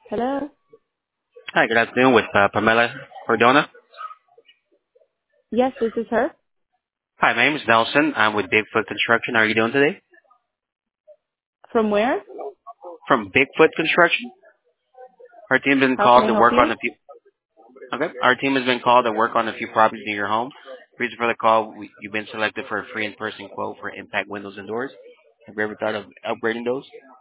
Hello? Hi, good afternoon with Pamela Cordona. Yes, this is her. Hi, my name is Nelson. I'm with Bigfoot Construction. How are you doing today? From where? From Bigfoot Construction. Our team has been How can called I to help work you? on a few. Okay. Our team has been called to work on a few properties near your home. Reason for the call: you've been selected for a free in-person quote for impact windows and doors. Have you ever thought of upgrading those?